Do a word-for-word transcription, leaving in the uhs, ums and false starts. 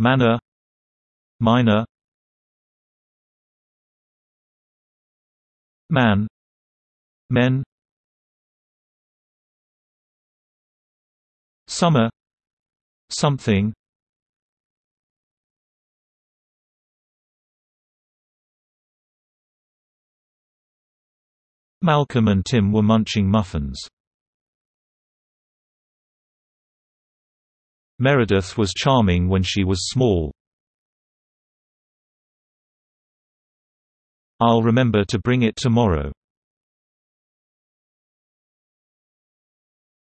manor, minor, man, men, summer, something, Malcolm and Tim were munching muffins. Meredith was charming when she was small. I'll remember to bring it tomorrow.